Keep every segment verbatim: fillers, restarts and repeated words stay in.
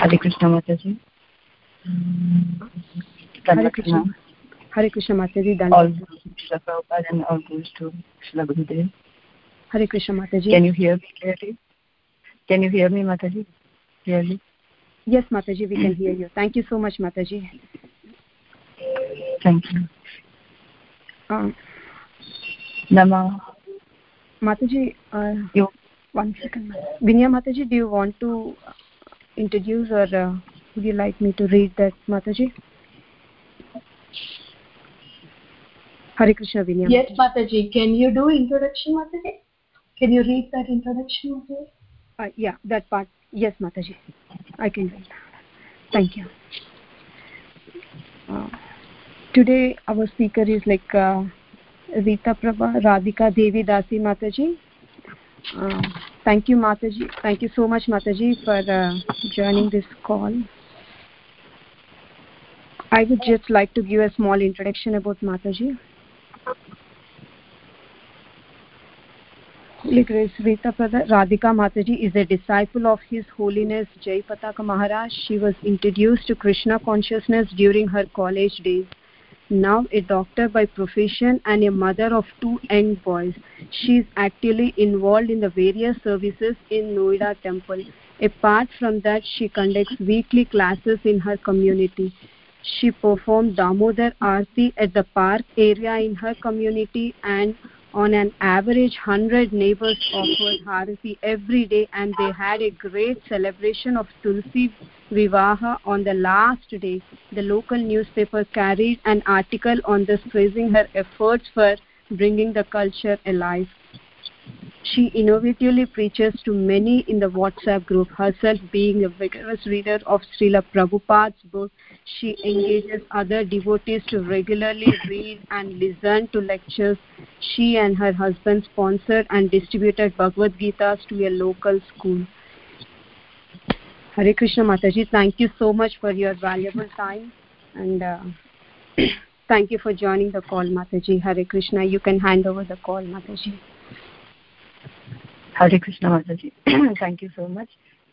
Hare Krishna Mataji. Hare Krishna. Hare Krishna Mataji. All Shri Prabhupada and all goes to Shri Gurudev. Hare Krishna Mataji. Can you hear me clearly? Can you hear me, Mataji? Clearly? Yes, Mataji, we can hear you. Thank you so much, Mataji. Thank you. Uh, Nama. Mataji, uh, you. one second. Vinaya Mataji, do you want to introduce or uh, would you like me to read that, Mataji? Hare Krishna, Vinaya. Yes, Mataji. Can you do introduction, Mataji? Can you read that introduction, Mataji? Uh, yeah, that part. Yes, Mataji. I can read that. Thank you. Uh, today, our speaker is like uh, Rita Prabha Radhika Devi Dasi Mataji. Uh, thank you, Mataji. Thank you so much, Mataji, for uh, joining this call. I would just like to give a small introduction about Mataji. Like Rita Prabha Radhika Mataji is a disciple of His Holiness Jai Pataka Maharaj. She was introduced to Krishna consciousness during her college days. Now a doctor by profession and a mother of two young boys, she is actively involved in the various services in Noida temple. Apart from that, she conducts weekly classes in her community. She performed Damodar Aarti at the park area in her community, and on an average one hundred neighbors offered Harati every day, and they had a great celebration of Tulsi Vivaha on the last day. The local newspaper carried an article on this praising her efforts for bringing the culture alive. She innovatively preaches to many in the WhatsApp group. Herself being a vigorous reader of Srila Prabhupada's book, she engages other devotees to regularly read and listen to lectures. She and her husband sponsored and distributed Bhagavad Gitas to a local school. Hare Krishna Mataji, thank you so much for your valuable time, and uh, thank you for joining the call, Mataji. Hare Krishna, you can hand over the call, Mataji. Hare Krishna Mataji. Thank you so much.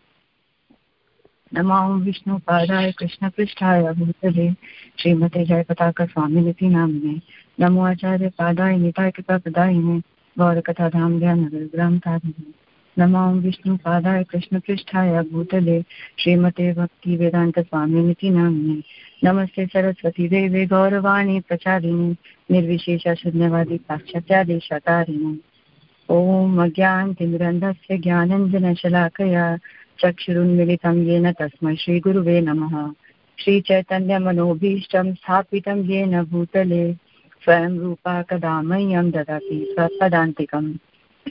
Namo Vishnu Padaya Krishna Pristhaya Bhutale Srimate Jai Pataka Swaminiti Namne Namo Acharya Padaya Nitai Kripa Pradayine Gaura Katha Dham Dhyan Gram Tadine Namo Vishnu Padaya Krishna Pristhaya Bhutale Srimate Bhakti Vedanta Swaminiti Namne Namaste Saraswati Deve Gauravani Prachadine Nirvishesha Shunyavadi Paschatya Deshatarine Om Agyan Timrandasya Gyananjana Shalakaya Chakshurunmilitam Yena Tasmai Shri Guruve Namaha Shri Chaitanya Manobhishtam Sthapitam Yena Bhutale Swayam Rupa Kadamayam Dadati Svapadantikam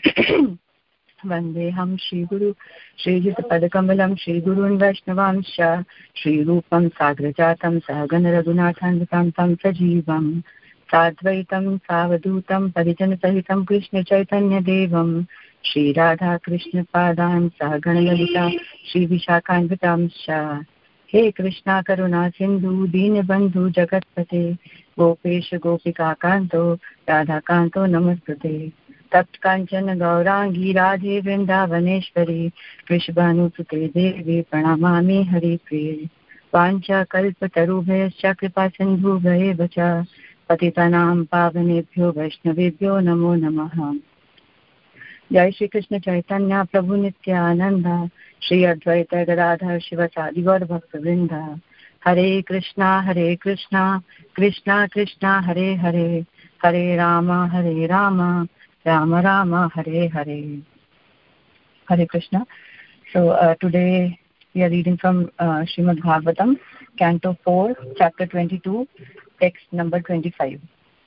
Vandeham Shri Guru Shri Jitapadakambalam Shri Gurun Vaishnavamsha Shri Rupam Sagrajatam Sahagana Raghunathanvitam Tam Sajivam Sadvaitam Savadutam Parijana Sahitam Krishna Chaitanya Devam Shri Radha Krishna Padam Sahagana Lalita Shri Vishakhanvitam Sha He Krishna Karuna Sindhu Deenabandhu Jagatpate Gopesha Gopika Kanto Radha Kanto Namaskate Tapt Kanchana Gaurangi Radhe Vrindavaneshwari Vrishabhanusute Devi Pranamami Hari Priye Vancha Kalpatarubhyascha Kripa Sindhu Bhayevacha Patitanam Pavanebhyo Vaishnavebhyo Namo Namaha Jai Shri Krishna Chaitanya Prabhu Nityananda Shri Advaita Gadadhar Shivasadi Gaur Bhakta Hare Krishna Hare Krishna Krishna Krishna Hare Hare Hare Rama Hare Rama Rama Rama Hare Hare Hare Krishna. So uh, today we are reading from uh, Srimad Bhagavatam, Canto four, Chapter twenty-two, text number twenty-five.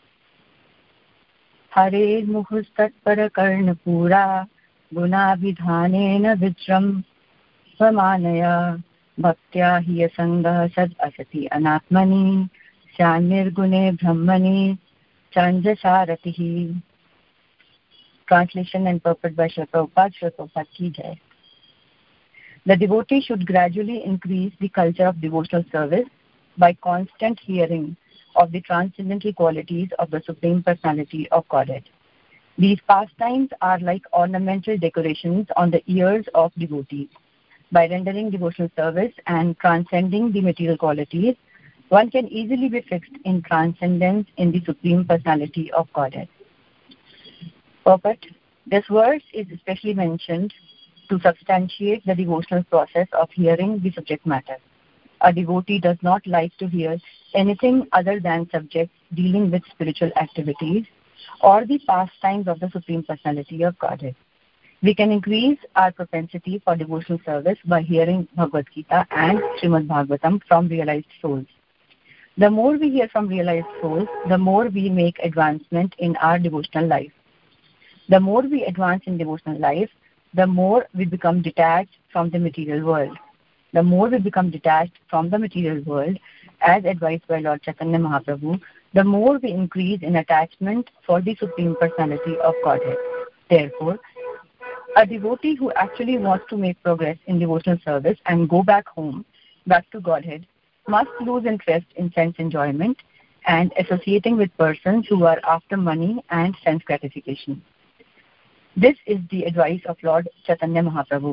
Hare muhustat parakarna pura gunabhidhanena vijram swamanaya bhaktya hiyasanga sad asati anatmani syanirgune brahmani chanjasaratihi. Translation and purport by Srila Prabhupada. Srila Prabhupada ki jai. The devotee should gradually increase the culture of devotional service by constant hearing of the transcendental qualities of the Supreme Personality of Godhead. These pastimes are like ornamental decorations on the ears of devotees. By rendering devotional service and transcending the material qualities, one can easily be fixed in transcendence in the Supreme Personality of Godhead. Purport. This verse is especially mentioned to substantiate the devotional process of hearing the subject matter. A devotee does not like to hear anything other than subjects dealing with spiritual activities or the pastimes of the Supreme Personality of Godhead. We can increase our propensity for devotional service by hearing Bhagavad Gita and Srimad Bhagavatam from realized souls. The more we hear from realized souls, the more we make advancement in our devotional life. The more we advance in devotional life, the more we become detached from the material world. The more we become detached from the material world, as advised by Lord Chaitanya Mahaprabhu, the more we increase in attachment for the Supreme Personality of Godhead. Therefore, a devotee who actually wants to make progress in devotional service and go back home, back to Godhead, must lose interest in sense enjoyment and associating with persons who are after money and sense gratification. This is the advice of Lord Chaitanya Mahaprabhu.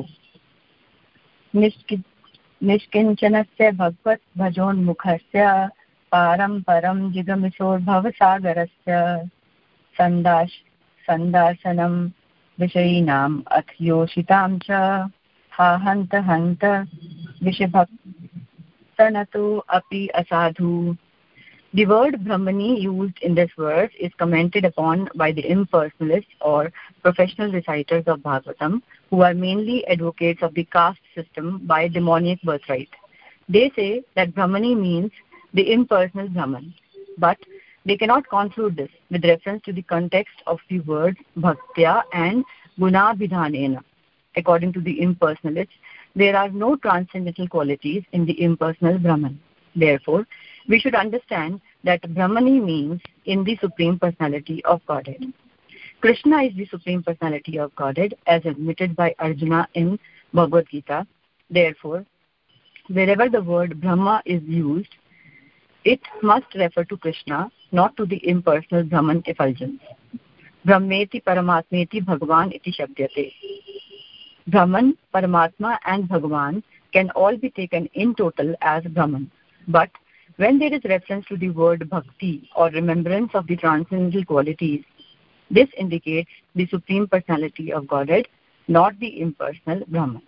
Nishkinchanasya bhagvat bhajon mukhasya param param jigamisor bhavasagarasya sandash sandasanam vishayinam athyoshhitam cha ha hanta hanta vishabhaktanato api asadhu. The word Brahmani used in this verse is commented upon by the impersonalists or professional reciters of Bhagavatam, who are mainly advocates of the caste system by demoniac birthright. They say that Brahmani means the impersonal Brahman, but they cannot conclude this with reference to the context of the words Bhaktya and Gunabhidhanena. According to the impersonalists, there are no transcendental qualities in the impersonal Brahman. Therefore, we should understand that Brahmani means in the Supreme Personality of Godhead. Krishna is the Supreme Personality of Godhead as admitted by Arjuna in Bhagavad Gita. Therefore, wherever the word Brahma is used, it must refer to Krishna, not to the impersonal Brahman effulgence. Brahmeti Paramatmeti Bhagavan iti shabdyate. Brahman, Paramatma and Bhagavan can all be taken in total as Brahman. But when there is reference to the word bhakti or remembrance of the transcendental qualities, this indicates the Supreme Personality of Godhead, not the impersonal Brahman.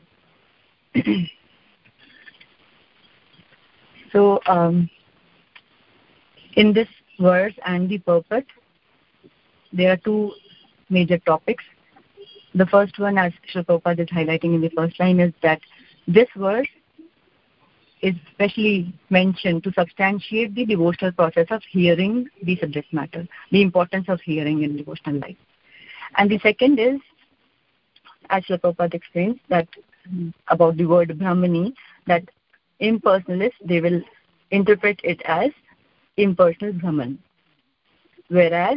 So, um, in this verse and the purport, there are two major topics. The first one, as Srila Prabhupada is highlighting in the first line, is that this verse is specially mentioned to substantiate the devotional process of hearing the subject matter, the importance of hearing in devotional life. And the second is, as Srila Prabhupada explains, that about the word Brahmani, that impersonalists, they will interpret it as impersonal Brahman, whereas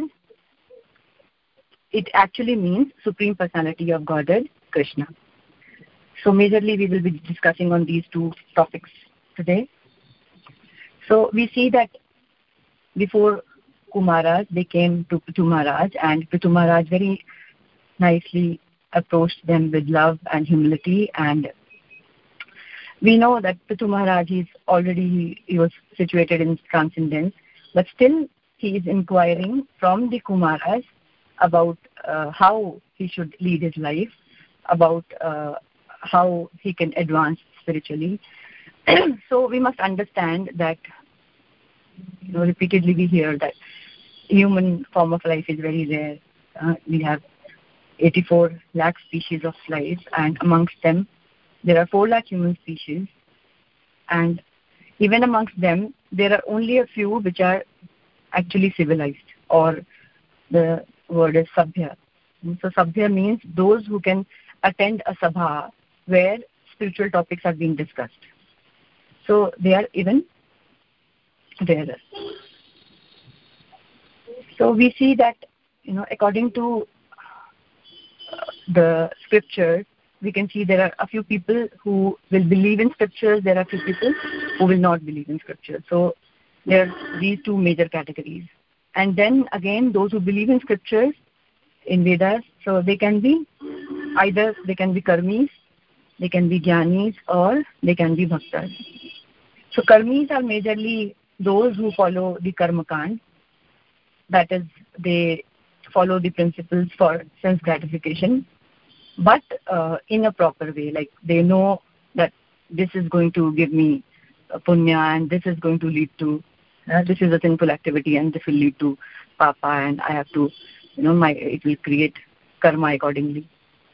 it actually means Supreme Personality of Godhead, Krishna. So majorly we will be discussing on these two topics today. So we see that before Kumaras, they came to Prithu Maharaj, and Prithu Maharaj very nicely approached them with love and humility. And we know that Prithu Maharaj is already, he was situated in transcendence, but still he is inquiring from the Kumaras about uh, how he should lead his life, about uh, how he can advance spiritually. So we must understand that, you know, repeatedly we hear that human form of life is very rare. Uh, we have eighty-four lakh species of life, and amongst them there are four lakh human species, and even amongst them there are only a few which are actually civilized, or the word is sabhya. So sabhya means those who can attend a sabha where spiritual topics are being discussed. So they are even rarer. So we see that, you know, according to uh, the scriptures, we can see there are a few people who will believe in scriptures, there are a few people who will not believe in scriptures. So there are these two major categories. And then again, those who believe in scriptures, in Vedas, so they can be either they can be karmis, they can be jnanis, or they can be bhaktas. So karmis are majorly those who follow the karma kand, that is, they follow the principles for sense gratification, but uh, in a proper way. Like they know that this is going to give me uh, punya, and this is going to lead to uh, this is a sinful activity, and this will lead to papa, and I have to, you know, my it will create karma accordingly.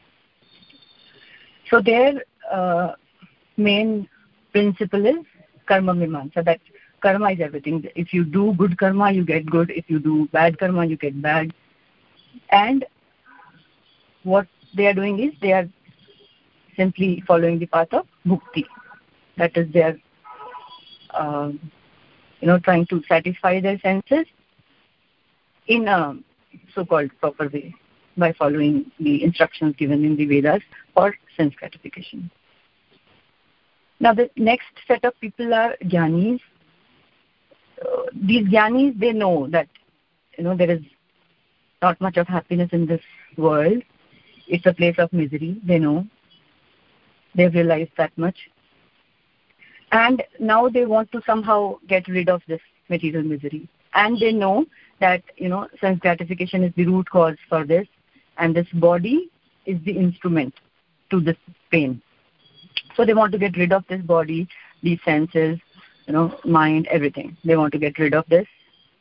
So their uh, main principle is karma mimamsa, that karma is everything. If you do good karma, you get good. If you do bad karma, you get bad. And what they are doing is they are simply following the path of bhukti. That is, they are, uh, you know, trying to satisfy their senses in a so-called proper way by following the instructions given in the Vedas for sense gratification. Now, the next set of people are jnanis. Uh, these jnanis, they know that, you know, there is not much of happiness in this world. It's a place of misery. They know. They've realized that much. And now they want to somehow get rid of this material misery. And they know that, you know, sense gratification is the root cause for this, and this body is the instrument to this pain. So they want to get rid of this body, these senses, you know, mind, everything. They want to get rid of this.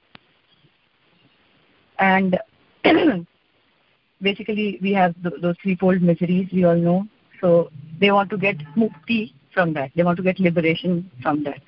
And basically, we have th- those threefold miseries, we all know. So they want to get mukti from that. They want to get liberation from that.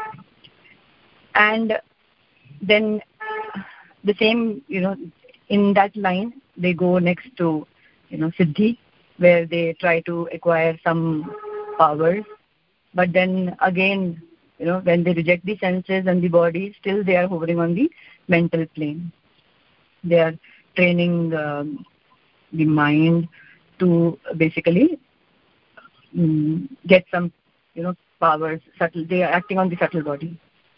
And then the same, you know, in that line, they go next to, you know, siddhi, where they try to acquire some powers. But then again, you know, when they reject the senses and the body, still they are hovering on the mental plane. They are training um, the mind to basically um, get some, you know, powers. Subtle. They are acting on the subtle body.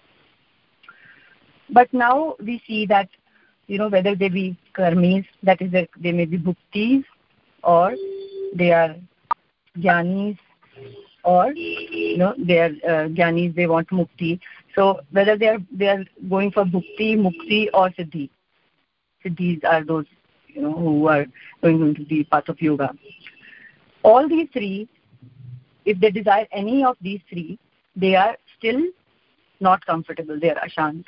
But now we see that, you know, whether they be karmis, that is, that they may be bhuktis, or they are jnanis, or, you know, they are uh, jnanis, they want mukti. So whether they are they are going for bhukti, mukti, or siddhi. Siddhis are those, you know, who are going into the path of yoga. All these three, if they desire any of these three, they are still not comfortable. They are ashant.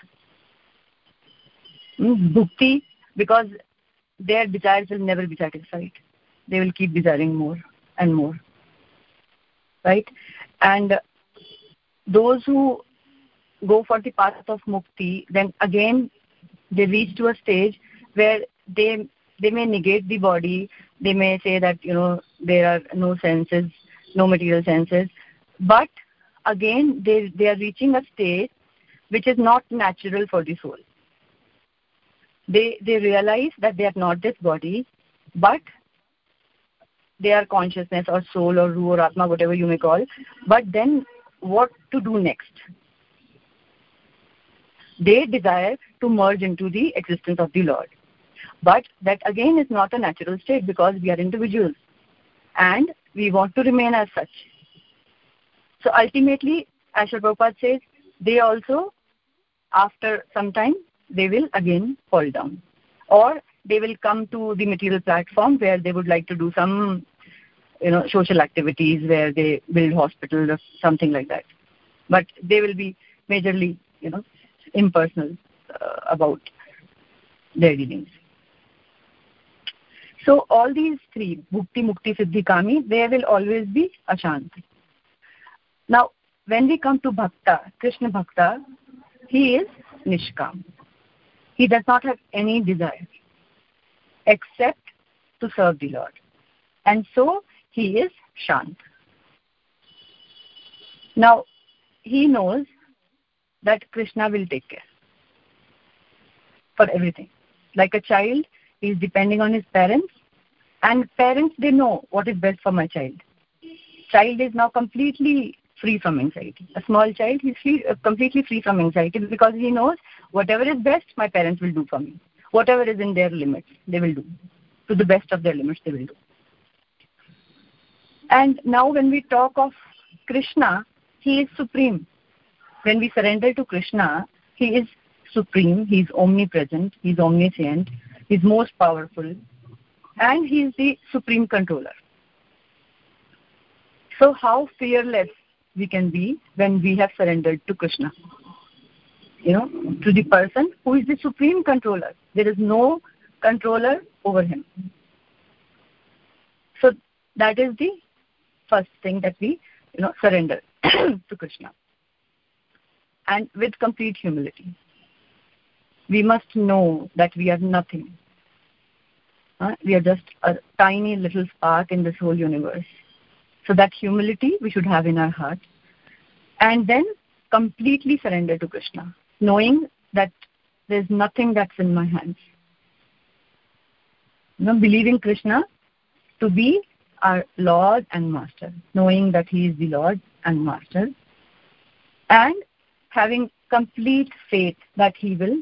Bhukti, because their desires will never be satisfied. They will keep desiring more and more. Right? And those who go for the path of mukti, then again they reach to a stage where they they may negate the body. They may say that, you know, there are no senses, no material senses. But again, they they are reaching a stage which is not natural for the soul. They they realize that they are not this body, but they are consciousness or soul or ruh or atma, whatever you may call. But then what to do next? They desire to merge into the existence of the Lord. But that again is not a natural state, because we are individuals and we want to remain as such. So ultimately, as Srila Prabhupada says, they also, after some time, they will again fall down. Or they will come to the material platform where they would like to do some, you know, social activities, where they build hospitals or something like that. But they will be majorly, you know, impersonal uh, about their dealings. So all these three, bhukti, mukti, siddhi, kami, they will always be ashant. Now, when we come to bhakta, Krishna bhakta, he is nishkam. He does not have any desire except to serve the Lord. And so he is shant. Now, he knows that Krishna will take care for everything. Like a child, he is depending on his parents, and parents, they know what is best for my child. Child is now completely free from anxiety. A small child, he is free, uh, completely free from anxiety, because he knows whatever is best, my parents will do for me. Whatever is in their limits, they will do. To the best of their limits, they will do. And now when we talk of Krishna, he is supreme. When we surrender to Krishna, he is supreme, he is omnipresent, he is omniscient, he is most powerful, and he is the supreme controller. So how fearless we can be when we have surrendered to Krishna, you know, to the person who is the supreme controller. There is no controller over him. So that is the first thing, that we, you know, surrender to Krishna. And with complete humility. We must know that we are nothing. Uh, we are just a tiny little spark in this whole universe. So that humility we should have in our heart. And then completely surrender to Krishna, knowing that there's nothing that's in my hands. You know, believing Krishna to be our Lord and Master, knowing that he is the Lord and Master, and having complete faith that he will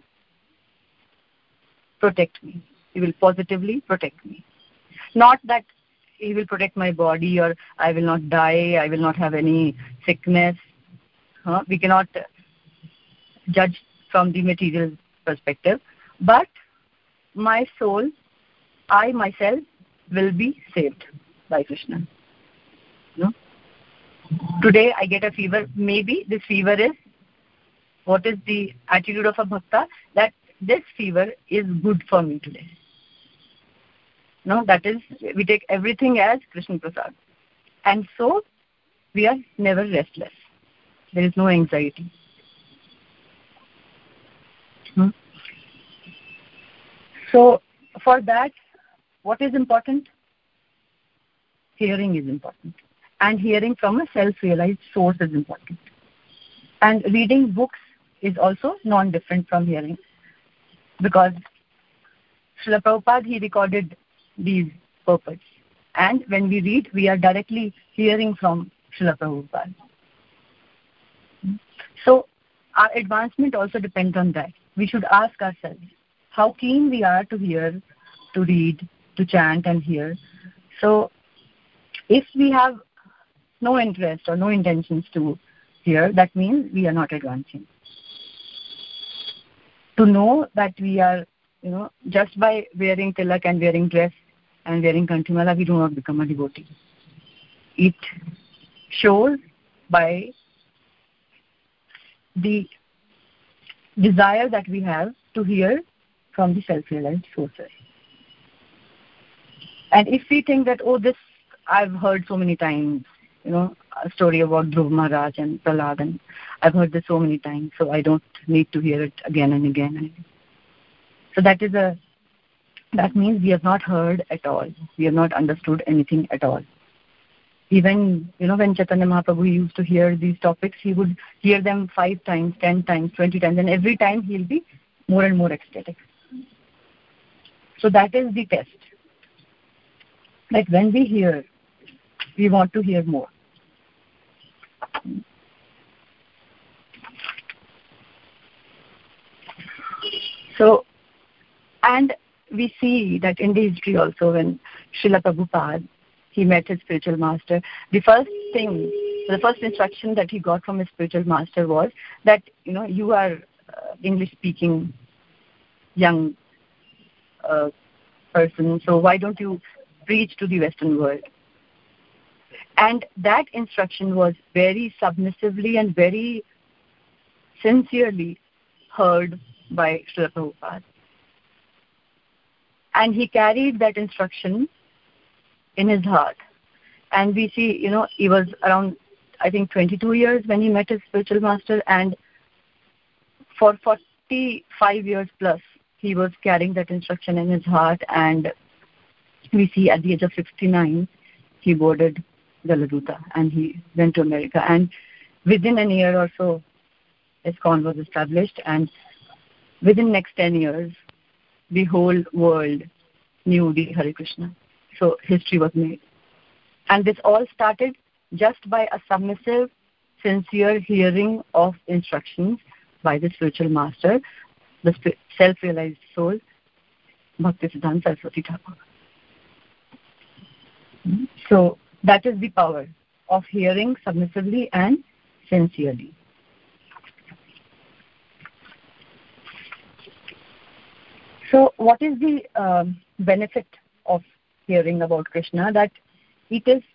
protect me. He will positively protect me. Not that he will protect my body, or I will not die, I will not have any sickness. Huh? We cannot judge from the material perspective. But my soul, I myself, will be saved by Krishna. No? Today I get a fever. Maybe this fever is, what is the attitude of a bhakta? That this fever is good for me today. No, that is, we take everything as Krishna Prasad. And so we are never restless. There is no anxiety. Hmm? So for that, what is important? Hearing is important. And hearing from a self-realized source is important. And reading books is also non-different from hearing. Because Srila Prabhupada, he recorded these purports. And when we read, we are directly hearing from Srila Prabhupada. So our advancement also depends on that. We should ask ourselves how keen we are to hear, to read, to chant and hear. So if we have no interest or no intentions to hear, that means we are not advancing. To know that we are, you know, just by wearing tilak and wearing dress and wearing kanthimala, we do not become a devotee. It shows by the desire that we have to hear from the self-realized sources. And if we think that, oh, this I've heard so many times, you know, a story about Dhruv Maharaj and Prahlad, and I've heard this so many times, so I don't need to hear it again and again. So that is a, that means we have not heard at all. We have not understood anything at all. Even, you know, when Chaitanya Mahaprabhu used to hear these topics, he would hear them five times, ten times, twenty times, and every time he'll be more and more ecstatic. So that is the test. Like when we hear, we want to hear more. So, and we see that in the history also, when Srila Prabhupada, he met his spiritual master, the first thing, the first instruction that he got from his spiritual master was that, you know, you are uh, English-speaking young uh, person, so why don't you preach to the Western world? And that instruction was very submissively and very sincerely heard by Srila Prabhupada. And he carried that instruction in his heart. And we see, you know, he was around, I think, twenty-two years when he met his spiritual master, and for forty-five years plus, he was carrying that instruction in his heart. And we see at the age of sixty-nine, he boarded Jaladuta and he went to America. And within a year or so, ISKCON was established, and within next ten years, the whole world knew the Hare Krishna. So history was made. And this all started just by a submissive, sincere hearing of instructions by the spiritual master, the self-realized soul, Bhaktisiddhanta Saraswati Thakur. So That is the power of hearing submissively and sincerely. So what is the uh, benefit of hearing about Krishna? That it is,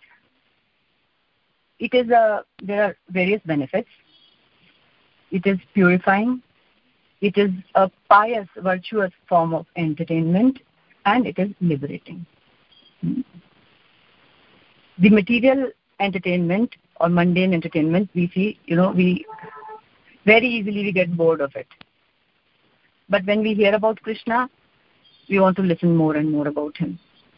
it is a, there are various benefits. It is purifying, it is a pious, virtuous form of entertainment, and it is liberating. The material entertainment or mundane entertainment, we see, you know, we very easily we get bored of it. But when we hear about Krishna, we want to listen more and more about him.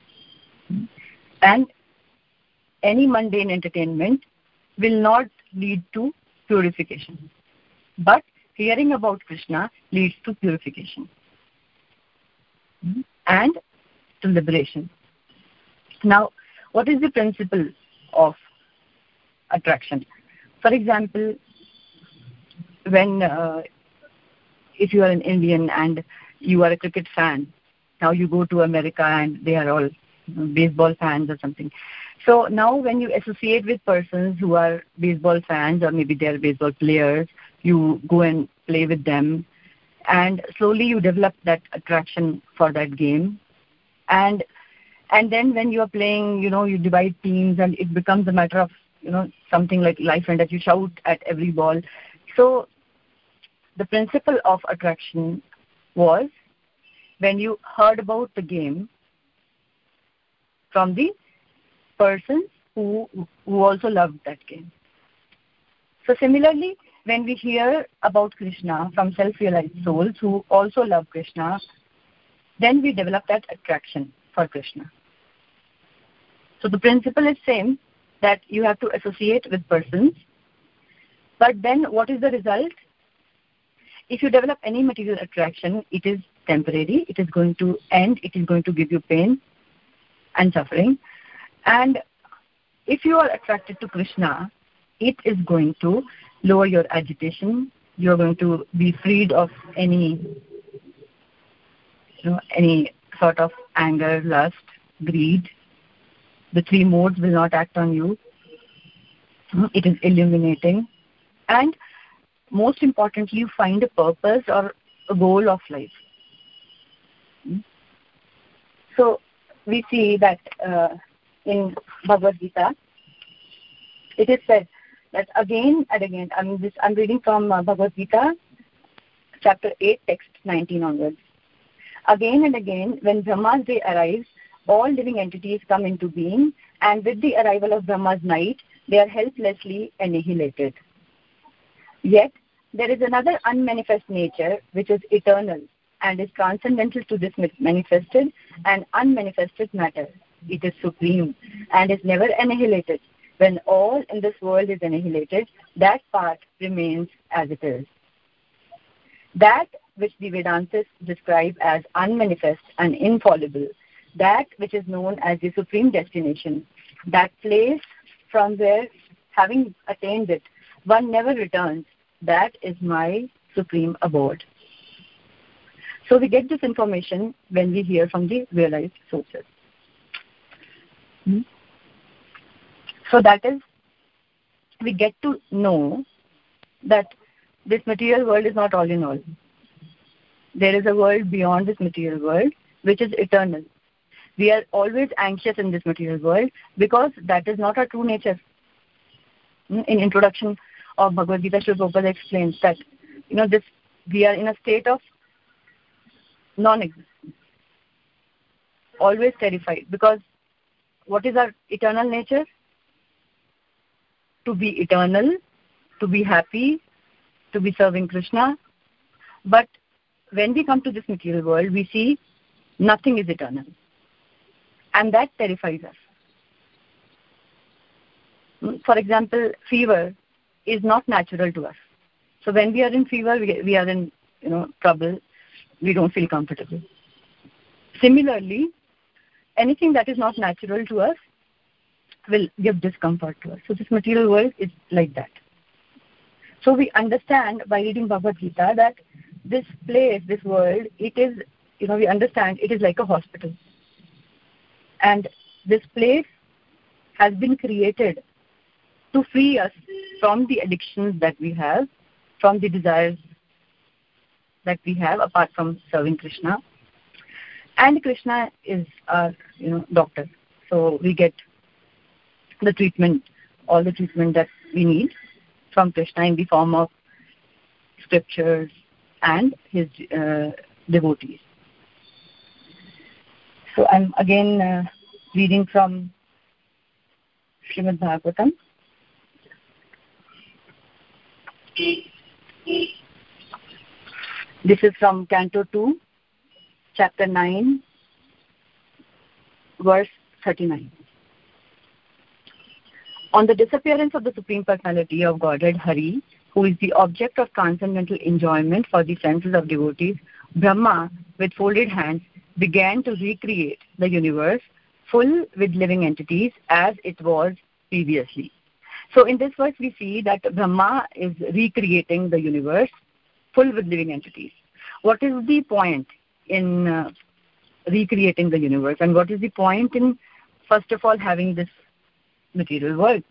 And any mundane entertainment will not lead to purification. But hearing about Krishna leads to purification and to liberation. Now, what is the principle of attraction? For example, when uh, if you are an Indian and you are a cricket fan, now you go to America and they are all, you know, baseball fans or something. So now when you associate with persons who are baseball fans, or maybe they are baseball players, you go and play with them, and slowly you develop that attraction for that game. And and then when you are playing, you know, you divide teams and it becomes a matter of, you know, something like life and death. You shout at every ball. So the principle of attraction was when you heard about the game from the persons who who also loved that game. So similarly, when we hear about Krishna from self-realized souls who also love Krishna, then we develop that attraction for Krishna. So the principle is same, that you have to associate with persons. But then what is the result? If you develop any material attraction, it is temporary, it is going to end, it is going to give you pain and suffering. And if you are attracted to Krishna, it is going to lower your agitation. You are going to be freed of any, you know, any sort of anger, lust, greed. The three modes will not act on you. It is illuminating. And most importantly, you find a purpose or a goal of life. So we see that uh, in Bhagavad Gita, it is said that again and again, I mean, this, I'm reading from uh, Bhagavad Gita, chapter eight, text nineteen onwards. Again and again, when Brahma's day arrives, all living entities come into being, and with the arrival of Brahma's night, they are helplessly annihilated. Yet, there is another unmanifest nature which is eternal and is transcendental to this manifested and unmanifested matter. It is supreme and is never annihilated. When all in this world is annihilated, that part remains as it is. That which the Vedantas describe as unmanifest and infallible, that which is known as the supreme destination, that place from where, having attained it, one never returns, that is my supreme abode. So we get this information when we hear from the realized sources. Hmm? So that is, we get to know that this material world is not all in all. There is a world beyond this material world which is eternal. We are always anxious in this material world because that is not our true nature. In introduction of Bhagavad Gita, Srila Prabhupada explains that, you know, this, we are in a state of non-existence, always terrified, because what is our eternal nature? To be eternal, to be happy, to be serving Krishna. But when we come to this material world, we see nothing is eternal. And that terrifies us. For example, fever is not natural to us. So when we are in fever, we, we are in, you know, trouble. We don't feel comfortable. Similarly, anything that is not natural to us will give discomfort to us. So this material world is like that. So we understand by reading Bhagavad Gita that this place, this world, it is, you know, we understand it is like a hospital. And this place has been created to free us from the addictions that we have, from the desires that we have apart from serving Krishna. And Krishna is our, you know, doctor. So we get the treatment, all the treatment that we need from Krishna in the form of scriptures and his uh, devotees. So I'm again uh, reading from Srimad Bhagavatam. This is from Canto two, Chapter nine, verse thirty-nine. On the disappearance of the Supreme Personality of Godhead, Hari, who is the object of transcendental enjoyment for the senses of devotees, Brahma, with folded hands, began to recreate the universe full with living entities as it was previously. So in this verse we see that Brahma is recreating the universe full with living entities. What is the point in uh, recreating the universe, and what is the point in first of all having this material world?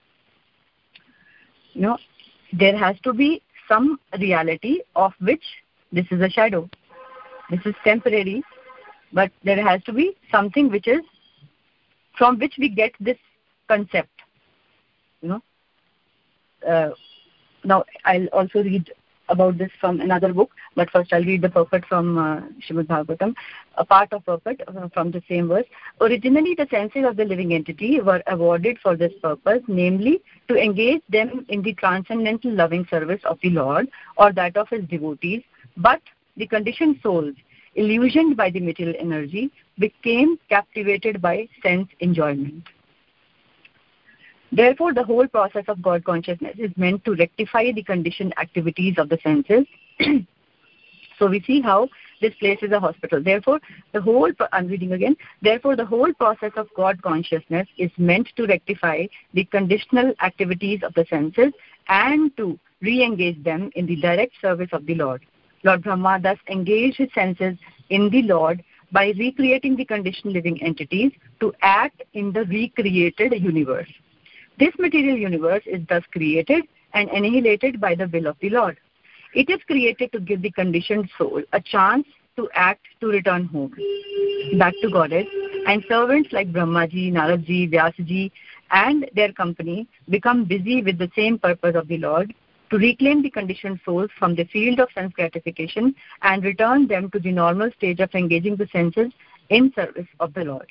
You know, there has to be some reality of which this is a shadow. This is temporary, but there has to be something which is from which we get this concept. You know. Uh, now I'll also read about this from another book, but first I'll read the purport from uh, Srimad Bhagavatam, a part of purport uh, from the same verse. Originally, the senses of the living entity were awarded for this purpose, namely to engage them in the transcendental loving service of the Lord or that of his devotees, but the conditioned souls, illusioned by the material energy, became captivated by sense enjoyment. Therefore, the whole process of God consciousness is meant to rectify the conditioned activities of the senses. So we see how this place is a hospital. Therefore, the whole, I'm reading again, therefore the whole process of God consciousness is meant to rectify the conditional activities of the senses and to re-engage them in the direct service of the Lord. Lord Brahma thus engaged his senses in the Lord by recreating the conditioned living entities to act in the recreated universe. This material universe is thus created and annihilated by the will of the Lord. It is created to give the conditioned soul a chance to act to return home, back to Godhead, and servants like Brahmaji, Naradji, Vyasaji and their company become busy with the same purpose of the Lord, to reclaim the conditioned souls from the field of sense gratification and return them to the normal stage of engaging the senses in service of the Lord.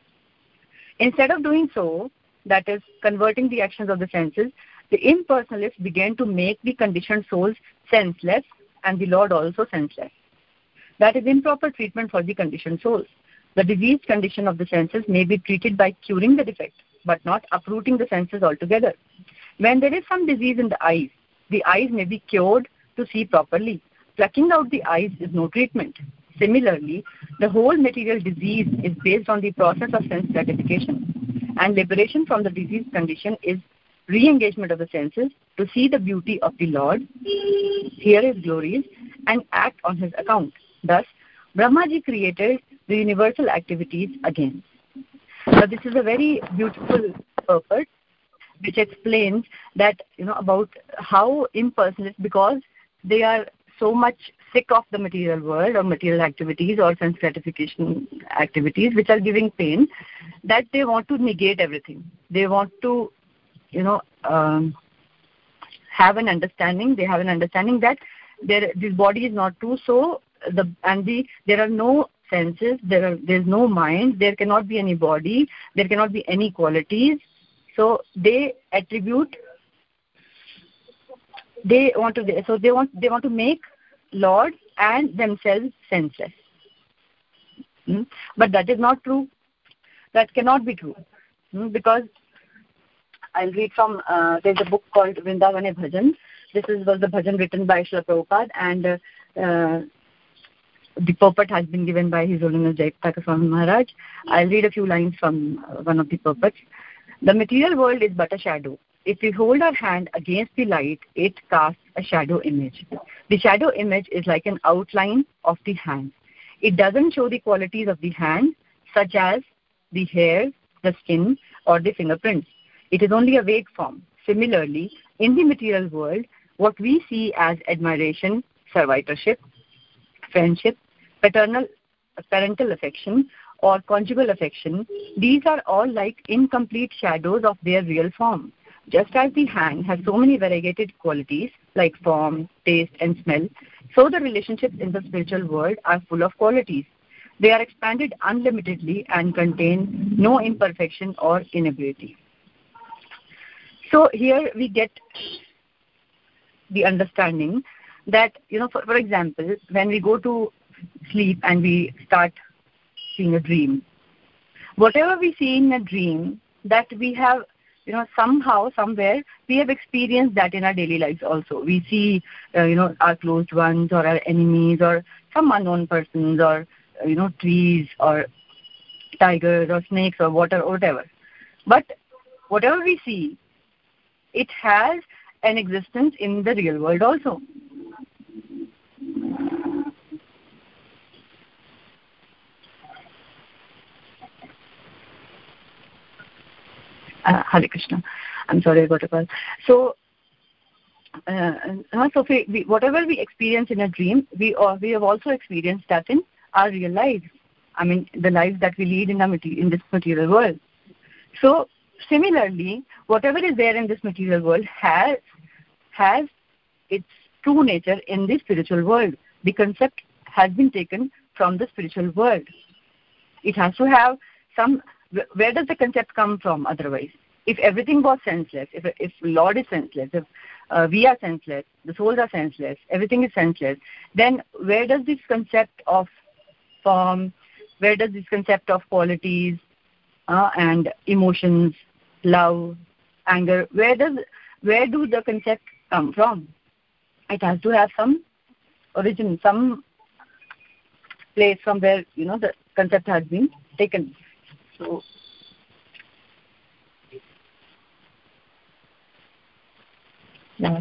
Instead of doing so, that is, converting the actions of the senses, the impersonalists began to make the conditioned souls senseless and the Lord also senseless. That is improper treatment for the conditioned souls. The diseased condition of the senses may be treated by curing the defect, but not uprooting the senses altogether. When there is some disease in the eyes, the eyes may be cured to see properly. Plucking out the eyes is no treatment. Similarly, the whole material disease is based on the process of sense gratification, and liberation from the diseased condition is re-engagement of the senses to see the beauty of the Lord, hear his glories, and act on his account. Thus, Brahmaji created the universal activities again. So this is a very beautiful purpose which explains that, you know, about how impersonalists, because they are so much sick of the material world or material activities or sense gratification activities which are giving pain, that they want to negate everything. They want to, you know, um, have an understanding. They have an understanding that there, this body is not true. So the and the there are no senses. There are there is no mind. There cannot be any body. There cannot be any qualities. So they attribute. They want to. So they want. They want to make Lord and themselves senseless. Hmm? But that is not true. That cannot be true. Hmm? Because I'll read from, uh, there's a book called Vrindavane Bhajan. This is, was the bhajan written by Srila Prabhupada, and uh, uh, the purport has been given by His Holiness Jayapataka Swami Maharaj. I'll read a few lines from uh, one of the purports. The material world is but a shadow. If we hold our hand against the light, it casts a shadow image. The shadow image is like an outline of the hand. It doesn't show the qualities of the hand, such as the hair, the skin, or the fingerprints. It is only a vague form. Similarly, in the material world, what we see as admiration, servitorship, friendship, paternal, parental affection, or conjugal affection, these are all like incomplete shadows of their real form. Just as the hand has so many variegated qualities like form, taste, and smell, so the relationships in the spiritual world are full of qualities. They are expanded unlimitedly and contain no imperfection or inability. So here we get the understanding that, you know, for, for example, when we go to sleep and we start seeing a dream, whatever we see in a dream, that we have, you know, somehow, somewhere, we have experienced that in our daily lives also. We see, uh, you know, our closed ones or our enemies or some unknown persons or, uh, you know, trees or tigers or snakes or water or whatever. But whatever we see, it has an existence in the real world also. Uh, Hare Krishna. I'm sorry, I got a call. So, uh, so we, we, whatever we experience in a dream, we uh, we have also experienced that in our real lives. I mean, the lives that we lead in, the, in this material world. So, similarly, whatever is there in this material world has has its true nature in the spiritual world. The concept has been taken from the spiritual world. It has to have some. Where does the concept come from otherwise? If everything was senseless, if if Lord is senseless, if uh, we are senseless, the souls are senseless, everything is senseless, then where does this concept of form, where does this concept of qualities uh, and emotions, love, anger, where does where do the concept come from? It has to have some origin, some place from where, you know, the concept has been taken. So, yeah.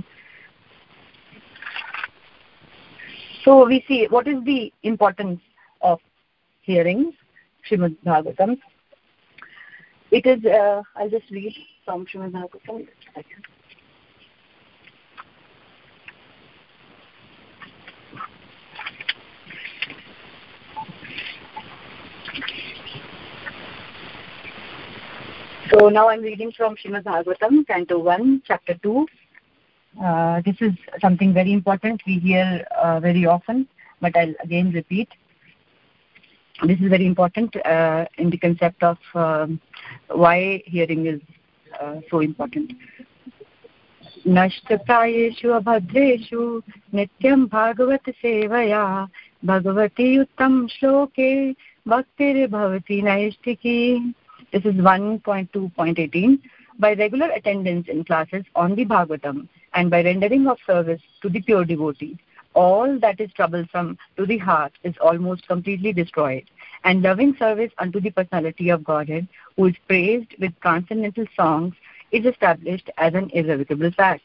So we see what is the importance of hearing Srimad Bhagavatam. It is, uh, I'll just read from Srimad Bhagavatam. So now I'm reading from Srimad Bhagavatam, Canto one, Chapter two. Uh, this is something very important. We hear uh, very often, but I'll again repeat. This is very important uh, in the concept of um, why hearing is uh, so important. Nashtaprayeshu abhadreshu nityam bhagavat sevaya bhagavati uttam shloke bhaktir bhavati naishtiki. This is one point two point eighteen. By regular attendance in classes on the Bhagavatam and by rendering of service to the pure devotee, all that is troublesome to the heart is almost completely destroyed, and loving service unto the personality of Godhead, who is praised with transcendental songs, is established as an irrevocable fact.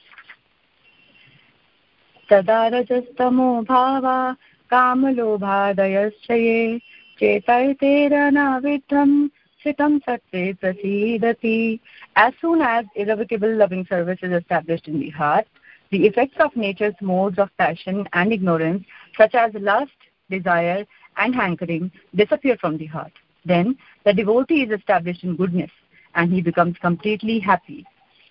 Tada rajastamo bhava kamalobhadayaschaye chetaytera navidham sitam sattve prasidati. As soon as irrevocable loving service is established in the heart, the effects of nature's modes of passion and ignorance, such as lust, desire, and hankering, disappear from the heart. Then the devotee is established in goodness, and he becomes completely happy.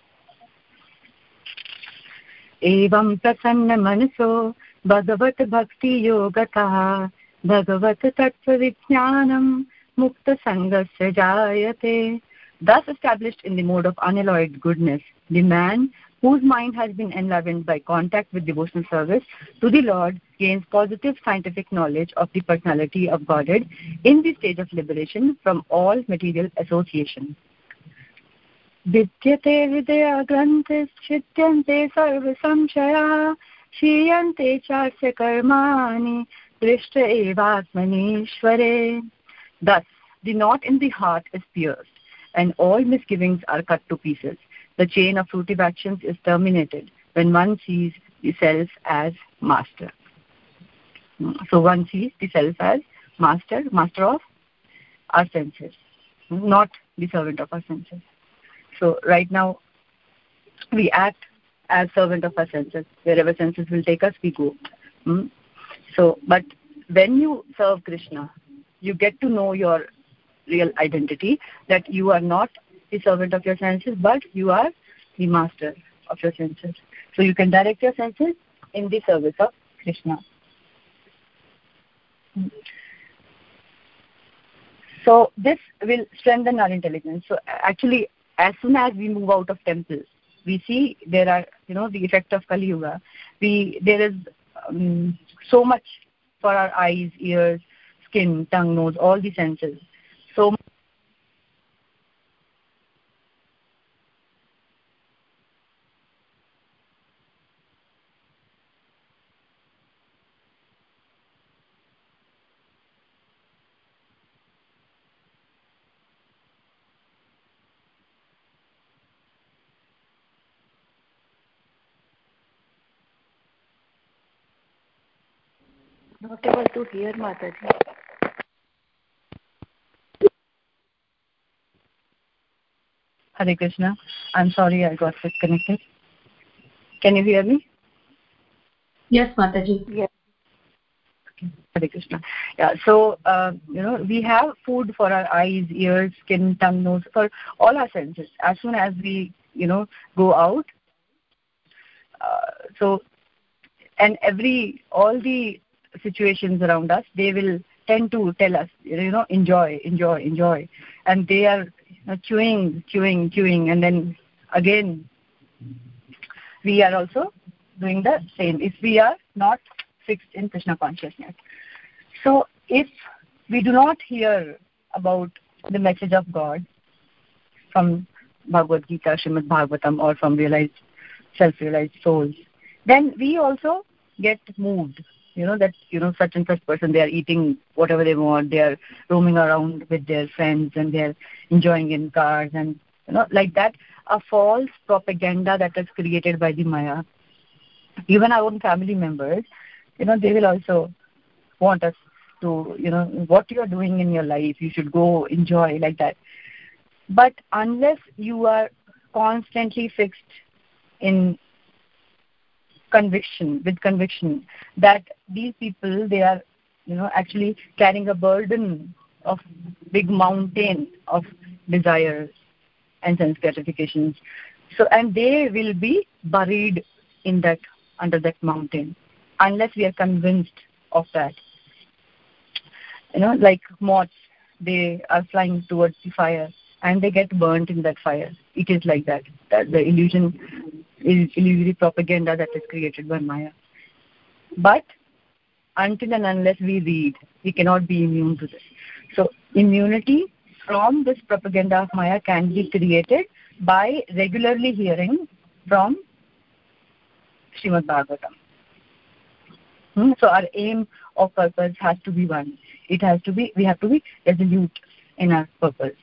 Evam prasanna manaso bhagavat bhakti yogataha bhagavat tattva vijnanam mukta sangasya jayate. Thus established in the mode of unalloyed goodness, the man whose mind has been enlivened by contact with devotional service to the Lord gains positive scientific knowledge of the personality of Godhead in the stage of liberation from all material association. Vidyate vidya granthis chityante sarva samshaya shiyante chasya karmani drishta evatmanishvare. Thus, the knot in the heart is pierced, and all misgivings are cut to pieces. The chain of fruitive actions is terminated when one sees the self as master. So one sees the self as master, master of our senses, not the servant of our senses. So right now, we act as servant of our senses. Wherever senses will take us, we go. Hmm? So, but when you serve Krishna, you get to know your real identity, that you are not the servant of your senses, but you are the master of your senses. So you can direct your senses in the service of Krishna. So this will strengthen our intelligence. So actually, as soon as we move out of temples, we see there are, you know, the effect of Kali Yuga. We there is um, so much for our eyes, ears, skin, tongue, nose, all the senses. So not able to hear Mataji. Hare Krishna. I'm sorry I got disconnected. Can you hear me? Yes, Mataji. Yes. Okay. Hare Krishna. Yeah. So uh, you know, we have food for our eyes, ears, skin, tongue, nose, for all our senses. As soon as we, you know, go out, uh, so and every all the situations around us, they will tend to tell us, you know, enjoy, enjoy, enjoy, and they are, you know, chewing, chewing, chewing, and then again we are also doing the same if we are not fixed in Krishna consciousness. So if we do not hear about the message of God from Bhagavad Gita, Srimad Bhagavatam, or from realized, self-realized souls, then we also get moved, you know, that, you know, such and such person, they are eating whatever they want, they are roaming around with their friends, and they are enjoying in cars, and, you know, like that, a false propaganda that is created by the Maya. Even our own family members, you know, they will also want us to, you know, what you are doing in your life, you should go enjoy, like that. But unless you are constantly fixed in conviction, with conviction that these people, they are, you know, actually carrying a burden of big mountain of desires and sense gratifications. So, and they will be buried in that, under that mountain, unless we are convinced of that. You know, like moths, they are flying towards the fire and they get burnt in that fire. It is like that. That the illusion is illusory propaganda that is created by Maya. But until and unless we read, we cannot be immune to this. So immunity from this propaganda of Maya can be created by regularly hearing from Srimad Bhagavatam. Hmm? So our aim of purpose has to be one. It has to be, we have to be resolute in our purpose.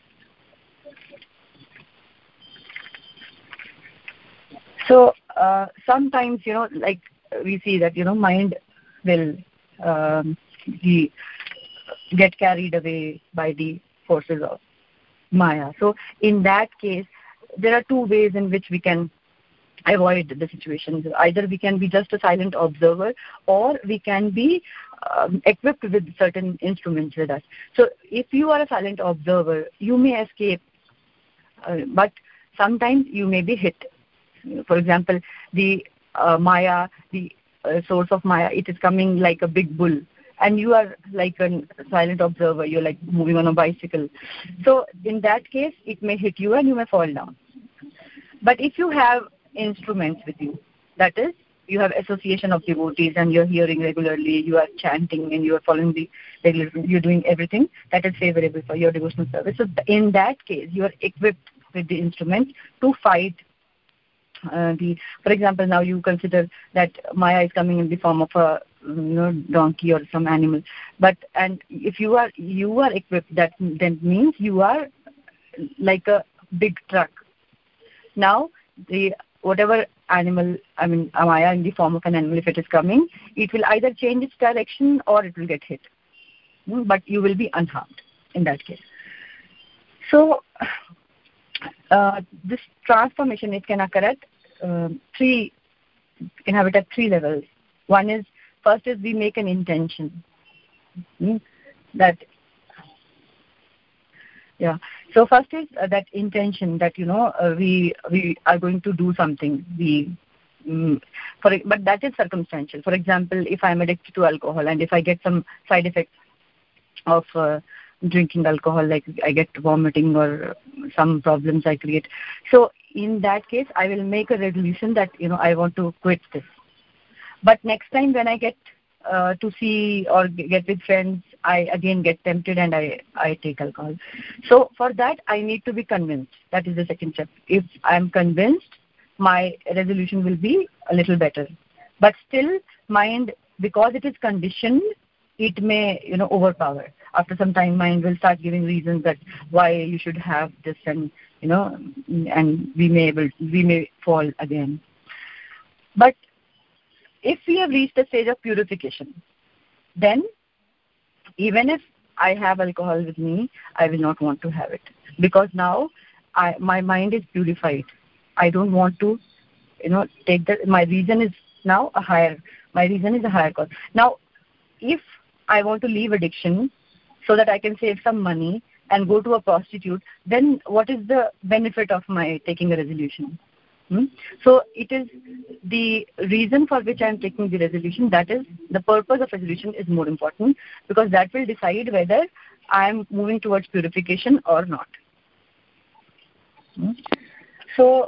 So uh, sometimes, you know, like we see that, you know, mind will um, be, get carried away by the forces of Maya. So in that case, there are two ways in which we can avoid the situations. Either we can be just a silent observer, or we can be um, equipped with certain instruments with us. So if you are a silent observer, you may escape, uh, but sometimes you may be hit. For example, the uh, Maya, the uh, source of Maya, it is coming like a big bull, and you are like a silent observer, you're like moving on a bicycle. So in that case, it may hit you and you may fall down. But if you have instruments with you, that is, you have association of devotees and you're hearing regularly, you are chanting and you are following the regular, you're doing everything that is favorable for your devotional service. So in that case, you are equipped with the instruments to fight uh, the, for example, now you consider that Maya is coming in the form of a, you know, donkey or some animal. But, and if you are, you are equipped, that then means you are like a big truck. Now, the whatever animal, I mean, Maya in the form of an animal, if it is coming, it will either change its direction or it will get hit. But you will be unharmed in that case. So uh, this transformation, it can occur at uh, three, can have it at three levels. One is, first is we make an intention. Hmm? That, yeah. So first is uh, that intention that, you know, uh, we we are going to do something. We, mm, for but that is circumstantial. For example, if I am addicted to alcohol and if I get some side effects of uh, drinking alcohol, like I get vomiting or some problems I create. So in that case, I will make a resolution that, you know, I want to quit this. But next time when I get uh, to see or get with friends, I again get tempted and I, I take alcohol. So for that, I need to be convinced. That is the second step. If I'm convinced, my resolution will be a little better. But still, mind, because it is conditioned, it may, you know, overpower. After some time, mind will start giving reasons that why you should have this, and, you know, and we may able, we may fall again. But if we have reached the stage of purification, then even if I have alcohol with me, I will not want to have it, because now I, my mind is purified. I don't want to, you know, take that. My reason is now a higher. My reason is a higher cause. Now, if I want to leave addiction so that I can save some money and go to a prostitute, then what is the benefit of my taking a resolution? Hmm? So it is the reason for which I am taking the resolution, that is, the purpose of resolution is more important, because that will decide whether I am moving towards purification or not. Hmm? So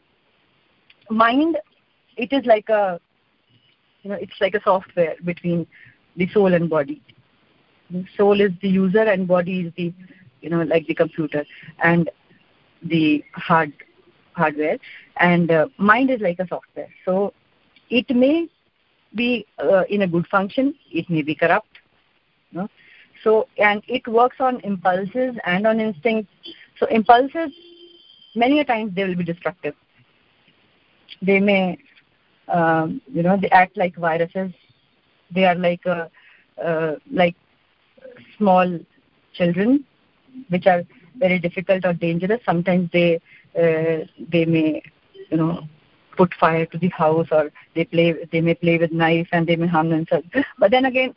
mind, it is like a, you know, it's like a software between the soul and body. The soul is the user and body is the, you know, like the computer and the hard hardware, and uh, mind is like a software. So it may be uh, in a good function, it may be corrupt, you know? So, and it works on impulses and on instincts. So impulses, many a times they will be destructive. They may, um, you know, they act like viruses. They are like a, uh, like small children, which are very difficult or dangerous. Sometimes they uh, they may, you know, put fire to the house, or they play they may play with knife and they may harm themselves. But then again,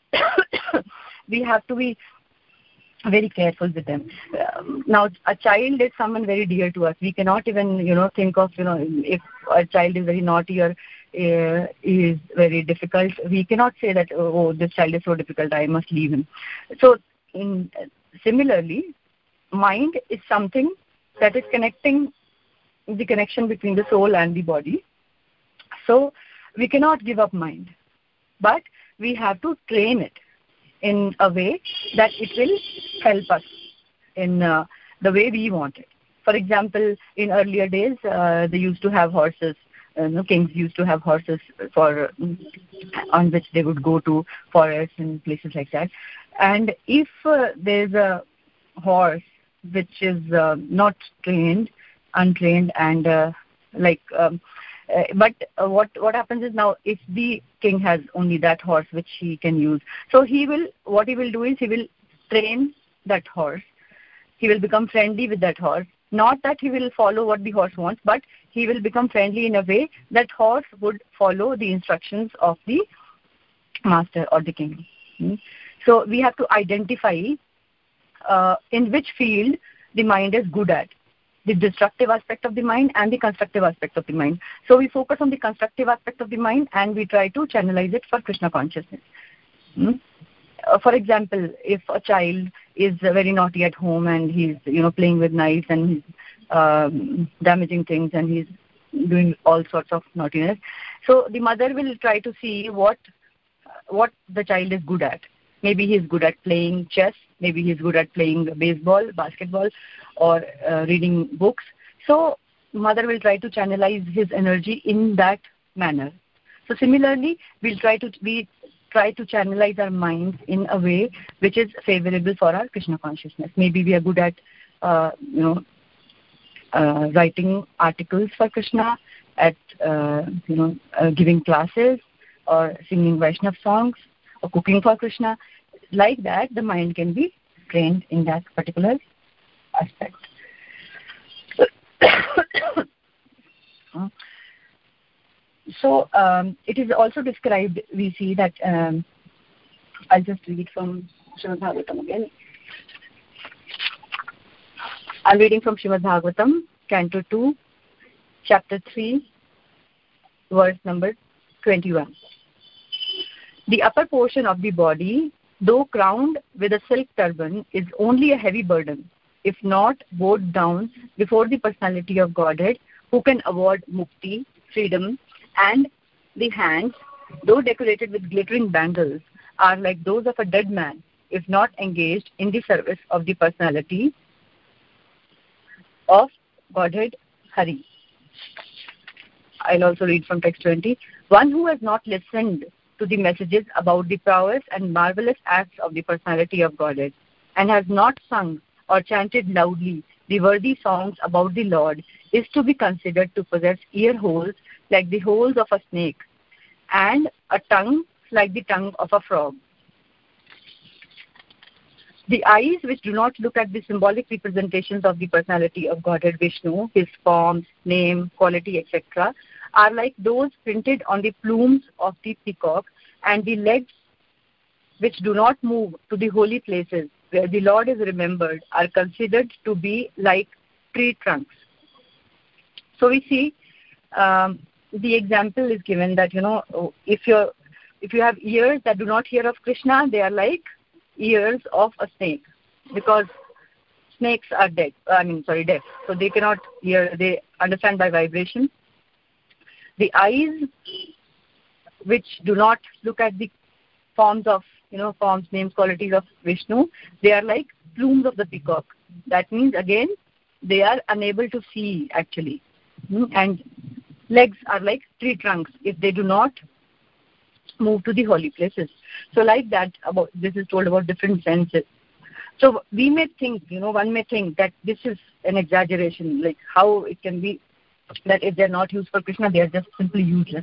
we have to be very careful with them. Uh, now, a child is someone very dear to us. We cannot even, you know, think of, you know, if a child is very naughty or uh, is very difficult, we cannot say that, oh, this child is so difficult, I must leave him. So, in uh, similarly, mind is something that is connecting the connection between the soul and the body. So we cannot give up mind, but we have to train it in a way that it will help us in uh, the way we want it. For example, in earlier days, uh, they used to have horses. Uh, you know, kings used to have horses for on which they would go to forests and places like that. And if uh, there's a horse which is uh, not trained, untrained, and uh, like, um, uh, but uh, what what happens is, now if the king has only that horse which he can use, so he will, what he will do is he will train that horse. He will become friendly with that horse. Not that he will follow what the horse wants, but he will become friendly in a way that horse would follow the instructions of the master or the king. Hmm? So we have to identify uh, in which field the mind is good at, the destructive aspect of the mind and the constructive aspect of the mind. So we focus on the constructive aspect of the mind and we try to channelize it for Krishna consciousness. Hmm? Uh, for example, if a child is uh, very naughty at home and he's, you know, playing with knives and he's um, damaging things and he's doing all sorts of naughtiness, so the mother will try to see what what the child is good at. Maybe he's good at playing chess, maybe he's good at playing baseball, basketball, or uh, reading books. So mother will try to channelize his energy in that manner. So similarly, we'll try to we try to channelize our minds in a way which is favorable for our Krishna consciousness. Maybe we are good at, uh, you know, uh, writing articles for Krishna, at, uh, you know, uh, giving classes, or singing Vaishnav songs, or cooking for Krishna. Like that, the mind can be trained in that particular aspect. So um, it is also described, we see that, um, I'll just read from Srimad Bhagavatam again. I'm reading from Srimad Bhagavatam, Canto two, Chapter three, verse number twenty-one. The upper portion of the body, though crowned with a silk turban, is only a heavy burden, if not bowed down before the personality of Godhead, who can award mukti, freedom, and the hands, though decorated with glittering bangles, are like those of a dead man, if not engaged in the service of the personality of Godhead Hari. I'll also read from text twenty. One who has not listened to the messages about the prowess and marvelous acts of the personality of Godhead, and has not sung or chanted loudly the worthy songs about the Lord, is to be considered to possess ear holes like the holes of a snake, and a tongue like the tongue of a frog. The eyes which do not look at the symbolic representations of the personality of Godhead Vishnu, his form, name, quality, et cetera, are like those printed on the plumes of the peacock, and the legs which do not move to the holy places where the Lord is remembered are considered to be like tree trunks. So we see um, the example is given that, you know, if you're if you have ears that do not hear of Krishna, they are like ears of a snake, because snakes are dead. I mean, sorry, deaf. So they cannot hear. They understand by vibration. The eyes, which do not look at the forms of, you know, forms, names, qualities of Vishnu, they are like plumes of the peacock. That means, again, they are unable to see, actually. And legs are like tree trunks if they do not move to the holy places. So like that, about this is told about different senses. So we may think, you know, one may think that this is an exaggeration, like how it can be that if they're not used for Krishna, they are just simply useless.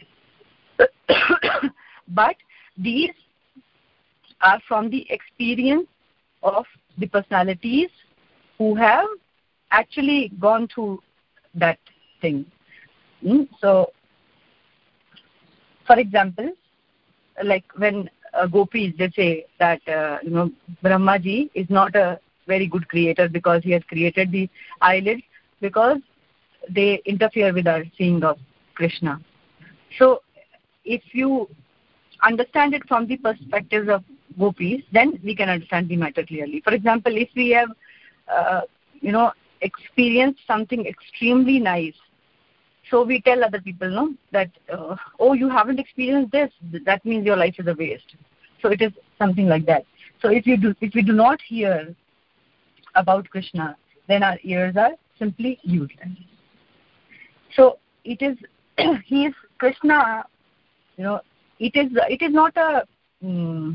But these are from the experience of the personalities who have actually gone through that thing. Mm? So, for example, like when uh, gopis, they say that, uh, you know, Brahmaji is not a very good creator because he has created the eyelids, because they interfere with our seeing of Krishna. So if you understand it from the perspective of gopis, then we can understand the matter clearly. For example, if we have, uh, you know, experienced something extremely nice, so we tell other people, no, that, uh, oh, you haven't experienced this, that means your life is a waste. So it is something like that. So if you do, if we do not hear about Krishna, then our ears are simply useless. So it is, he is Krishna, you know, it is, it is not a um,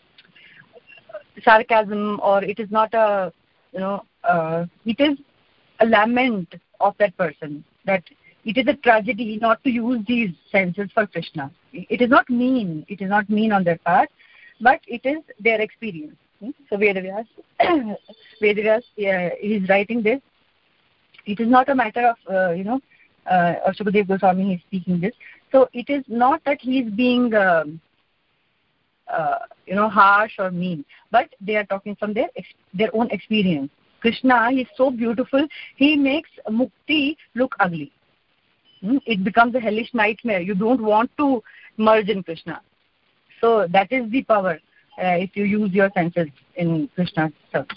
sarcasm, or it is not a, you know, uh, it is a lament of that person, that it is a tragedy not to use these senses for Krishna. It is not mean, it is not mean on their part, but it is their experience. So Vedavyas, Vedavyas, yeah, he is writing this. It is not a matter of, uh, you know, uh, or Shukadev Goswami is speaking this. So it is not that he is being, um, uh, you know, harsh or mean, but they are talking from their their own experience. Krishna is so beautiful, he makes mukti look ugly. It becomes a hellish nightmare. You don't want to merge in Krishna. So that is the power uh, if you use your senses in Krishna's service.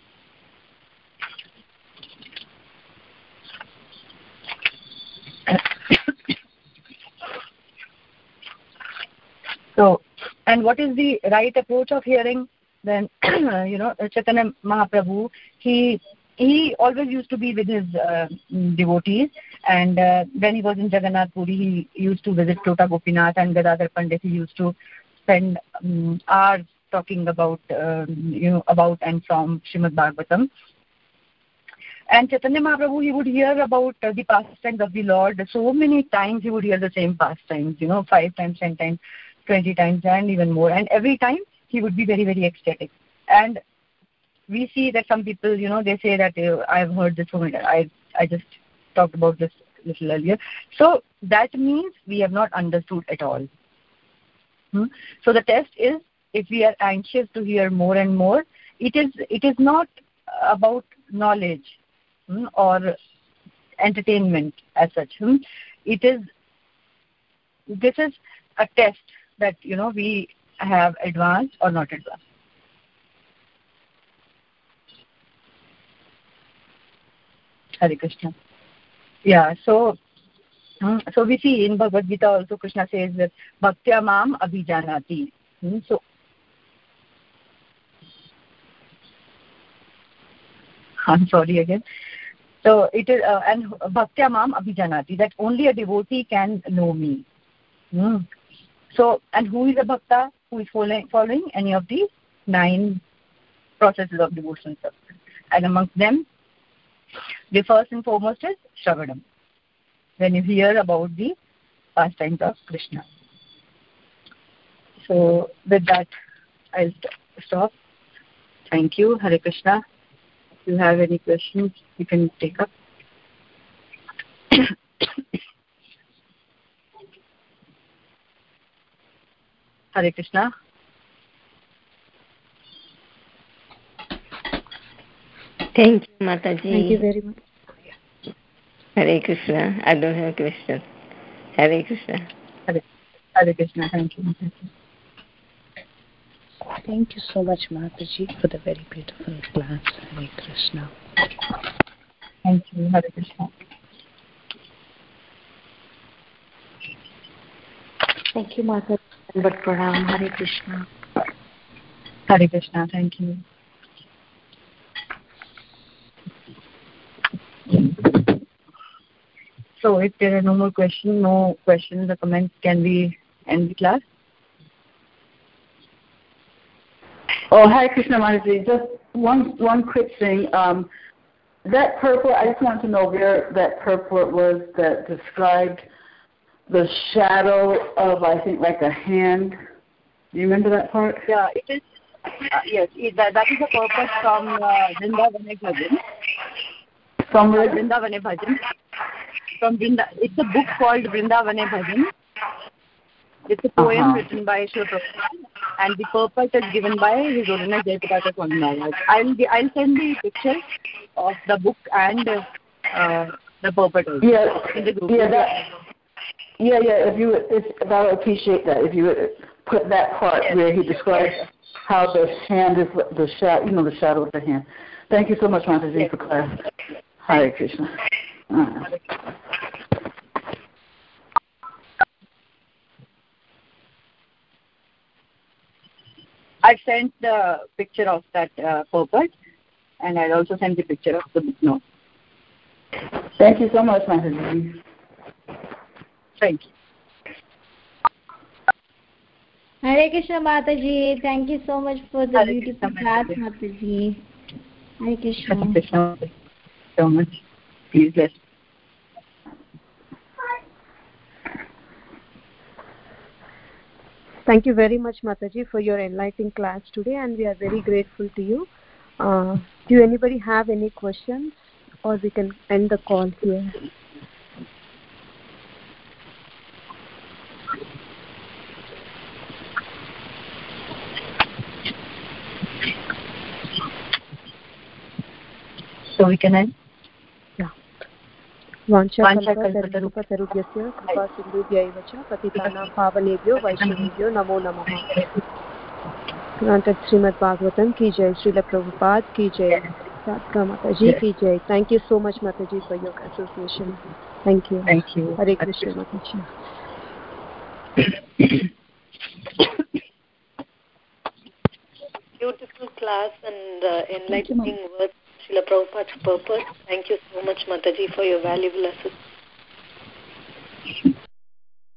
So, and what is the right approach of hearing? Then, you know, Chaitanya Mahaprabhu, he he always used to be with his uh, devotees, and uh, when he was in Jagannath Puri, he used to visit Tota Gopinath and Gadadhar Pandit. He used to spend um, hours talking about, uh, you know, about and from Srimad Bhagavatam. And Chaitanya Mahaprabhu, he would hear about uh, the pastimes of the Lord. So many times he would hear the same pastimes, you know, five times, ten times, twenty times, and even more. And every time he would be very, very ecstatic. And we see that some people, you know, they say that uh, I've heard this so many times. I, I just talked about this a little earlier. So that means we have not understood at all. Hmm? So the test is, if we are anxious to hear more and more, it is it is not about knowledge hmm, or entertainment as such. Hmm? It is this is a test that, you know, we have advanced or not advanced. Hare Krishna. Yeah, so hmm, so we see in Bhagavad Gita also Krishna says that Bhaktya Mam Abhijanati. Hmm? So I'm sorry again. So it is, uh, and Bhaktya Mam Abhijanati, that only a devotee can know me. Hmm. So, and who is a bhakta? Who is following, following any of these nine processes of devotion service. And amongst them, the first and foremost is Shravanam, when you hear about the pastimes of Krishna. So with that, I'll stop. Thank you. Hare Krishna. If you have any questions, you can take up. Hare Krishna. Thank you, Mataji. Thank you very much. Hare Krishna. I don't have a question. Hare Krishna. Hare, Hare Krishna. Thank you, Mataji. Thank you so much, Mataji, for the very beautiful class. Hare Krishna. Thank you. Hare Krishna. Thank you, Mataji. But Pranam. Hare Krishna. Hare Krishna. Thank you. So if there are no more questions, no questions or comments, can we end the class? Oh, Hare Krishna Mataji, just one one quick thing. Um, that purport, I just want to know where that purport was that described the shadow of, I think, like a hand. Do you remember that part? Yeah, it is. Uh, yes, it, that, that is a purpose from uh, Vrindavane Bhajan. From Uh, where? Vrindavane Bhajan. From Vrinda, it's a book called Vrindavane Bhajan. It's a poem Uh-huh. written by Srila Prabhupada, and the purpose is given by His Holiness Jayapataka Swami Maharaj. I'll I'll send the picture of the book and uh, the purport also Yeah, in the group. yeah, that, yeah, yeah. If you would, if, if I would appreciate that, if you would put that part Yes. where he describes how the hand is the shadow, you know, the shadow of the hand. Thank you so much, Mataji, Yes. for class. Hare Krishna. Uh. I sent the picture of that uh, purport, and I'll also send the picture of the book note. Thank you so much, Mataji. Thank you. Hare Krishna Mataji, thank you so much for the Hare beautiful Krishna, class, Mataji. Mataji. Hare Krishna. Hare Krishna. Thank you so much. Please bless. Thank you very much, Mataji, for your enlightening class today, and we are very grateful to you. Uh, do anybody have any questions, or we can end the call here? So we can end? Yeah. Vancha Vancha kalpatarubhyasya kripa sindhubhyaiva cha patitanam pavanebhyo vaishnavebhyo namo namaha. Granted Srimad Bhagavatam ki jai, Srila Prabhupada ki jai, Sadhka Mataji ki jai. Thank you so much, Mataji, for your association. Thank you. Thank you. Hare Krishna, Mataji. Beautiful class and uh, enlightening words, Srila Prabhupada's purpose. Thank you so much, Mataji, for your valuable assistance.